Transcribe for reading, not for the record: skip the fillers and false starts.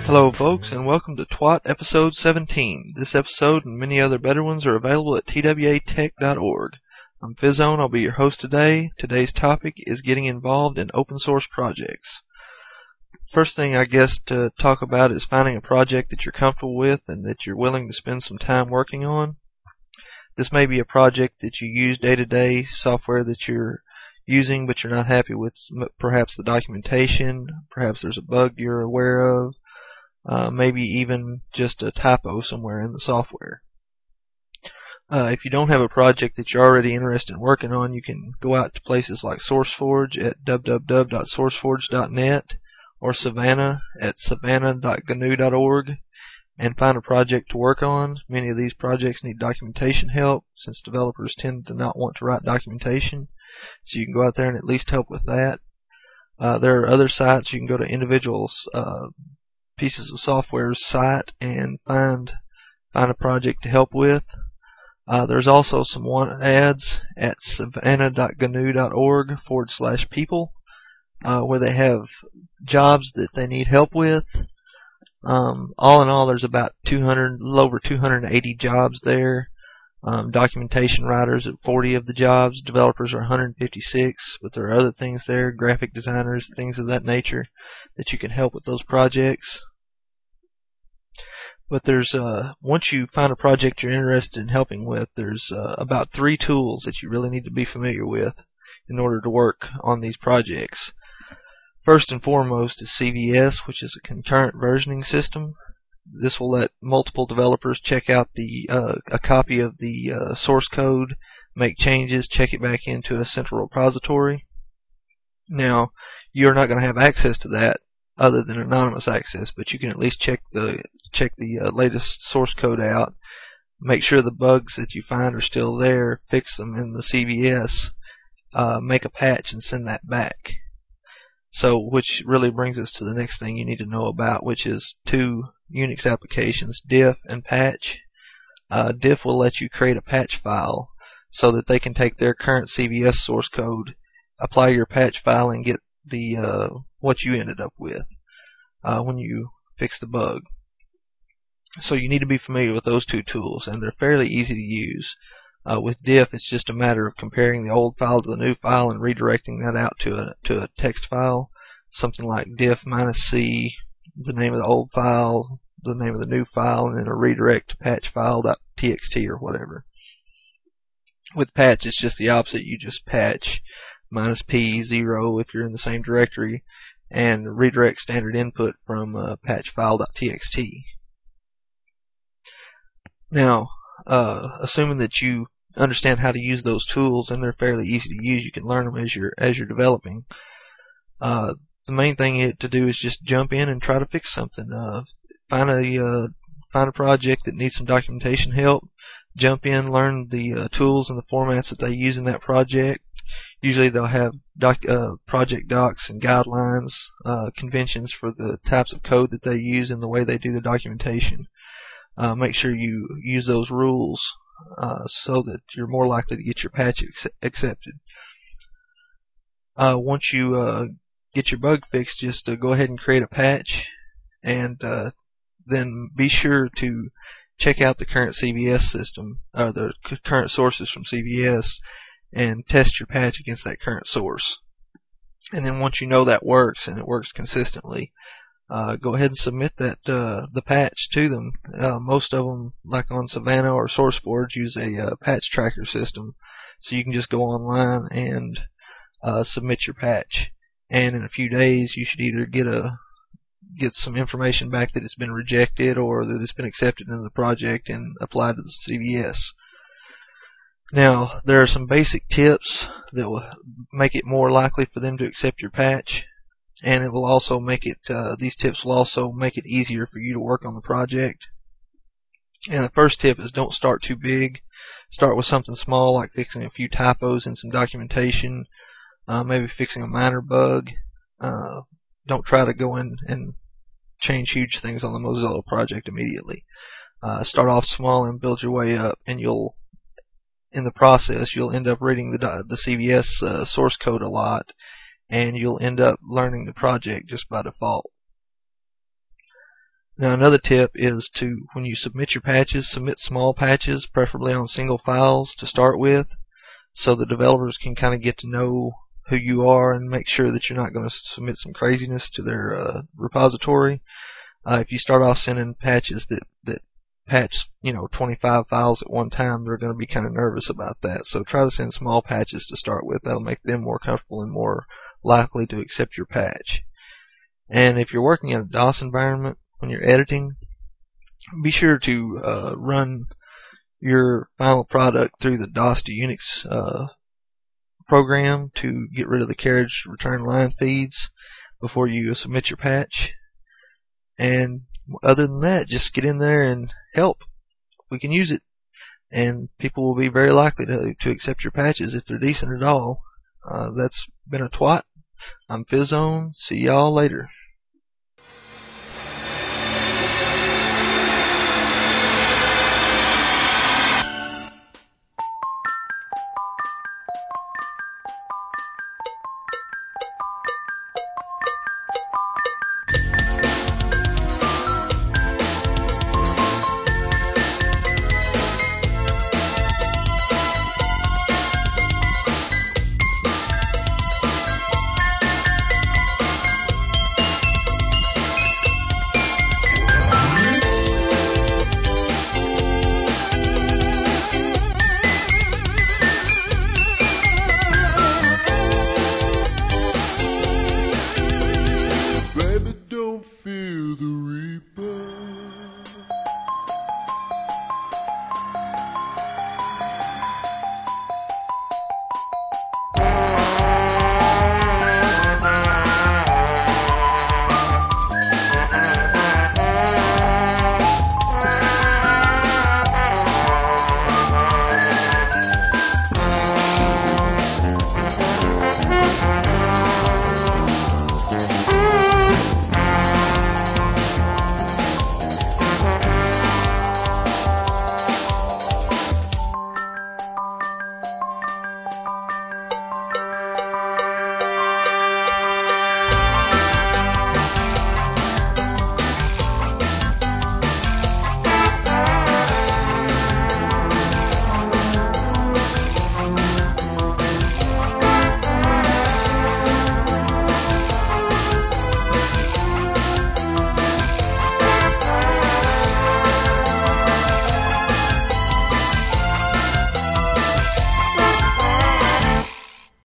Hello folks, and welcome to TWAT episode 17. This episode and many other better ones are available at twatech.org. I'm Fizzone, I'll be your host today. Today's topic is getting involved in open source projects. First thing I guess to talk about is finding a project that you're comfortable with and that you're willing to spend some time working on. This may be a project that you use day to day, software that you're using but you're not happy with, perhaps the documentation, perhaps there's a bug you're aware of. Maybe even just a typo somewhere in the software. If you don't have a project that you're already interested in working on, you can go out to places like SourceForge at www.sourceforge.net or Savannah at savannah.gnu.org and find a project to work on. Many of these projects need documentation help since developers tend to not want to write documentation, so you can go out there and at least help with that. There are other sites. You can go to individuals pieces of software's site and find a project to help with. There's also some want ads at savannah.gnu.org/people where they have jobs that they need help with. All in all, there's about a little over 280 jobs there. Documentation writers at 40 of the jobs. Developers are 156, but there are other things there, graphic designers, things of that nature, that you can help with those projects. But there's once you find a project you're interested in helping with, there's about 3 tools that you really need to be familiar with in order to work on these projects. First and foremost is CVS, which is a concurrent versioning system. This will let multiple developers check out a copy of the source code, make changes, check it back into a central repository. Now, you're not going to have access to that other than anonymous access, but you can at least check the latest source code out, make sure the bugs that you find are still there, fix them in the CVS, make a patch and send that back. So, which really brings us to the next thing you need to know about, which is 2 Unix applications, diff and patch. Diff will let you create a patch file so that they can take their current CVS source code, apply your patch file, and get the what you ended up with when you fix the bug. So you need to be familiar with those 2 tools, and they're fairly easy to use. With diff, it's just a matter of comparing the old file to the new file and redirecting that out to a text file, something like diff -c, the name of the old file, the name of the new file, and then a redirect to patch file.txt or whatever. With patch, it's just the opposite. You just patch -p 0 if you're in the same directory, and redirect standard input from patch file.txt. Now, assuming that you understand how to use those tools, and they're fairly easy to use, you can learn them as you're developing. The main thing to do is just jump in and try to fix something. Find a project that needs some documentation help. Jump in, learn the tools and the formats that they use in that project. Usually they'll have project docs and guidelines, conventions for the types of code that they use and the way they do the documentation. Make sure you use those rules so that you're more likely to get your patch accepted. Once you get your bug fixed, just go ahead and create a patch, and then be sure to check out the current CVS system, or the current sources from CVS, and test your patch against that current source. And then once you know that works, and it works consistently, go ahead and submit the patch to them. Most of them, like on Savannah or SourceForge, use a patch tracker system, so you can just go online and submit your patch. And in a few days, you should either get some information back that it's been rejected or that it's been accepted into the project and applied to the CVS. Now, there are some basic tips that will make it more likely for them to accept your patch, and it will also make it, these tips will also make it easier for you to work on the project. And the first tip is don't start too big. Start with something small, like fixing a few typos and some documentation, maybe fixing a minor bug. Don't try to go in and change huge things on the Mozilla project immediately. Start off small and build your way up, and in the process, you'll end up reading the CVS source code a lot, and you'll end up learning the project just by default. Now another tip is to, when you submit your patches, submit small patches, preferably on single files to start with, so the developers can kind of get to know who you are and make sure that you're not going to submit some craziness to their repository. If you start off sending patches that patch 25 files at one time, they're going to be kind of nervous about that. So try to send small patches to start with. That'll make them more comfortable and more likely to accept your patch. And if you're working in a DOS environment when you're editing, be sure to run your final product through the DOS to Unix program to get rid of the carriage return line feeds before you submit your patch. And other than that, just get in there and help. We can use it, and people will be very likely to accept your patches if they're decent at all. That's been a twat. I'm Fizzone. See y'all later.